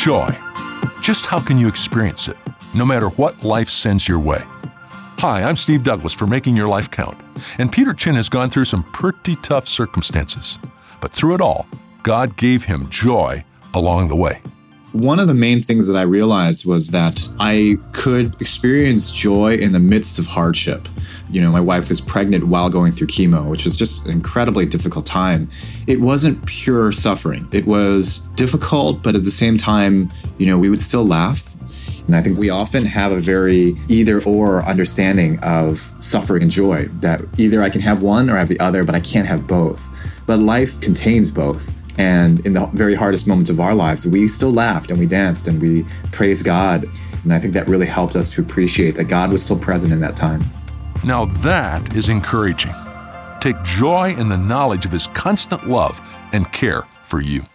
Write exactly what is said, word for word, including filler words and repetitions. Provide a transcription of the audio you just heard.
Joy. Just how can you experience it, no matter what life sends your way? Hi, I'm Steve Douglas for Making Your Life Count. And Peter Chin has gone through some pretty tough circumstances. But through it all, God gave him joy along the way. One of the main things that I realized was that I could experience joy in the midst of hardship. You know, my wife was pregnant while going through chemo, which was just an incredibly difficult time. It wasn't pure suffering. It was difficult, but at the same time, you know, we would still laugh. And I think we often have a very either-or understanding of suffering and joy, that either I can have one or I have the other, but I can't have both. But life contains both. And in the very hardest moments of our lives, we still laughed and we danced and we praised God. And I think that really helped us to appreciate that God was still present in that time. Now that is encouraging. Take joy in the knowledge of His constant love and care for you.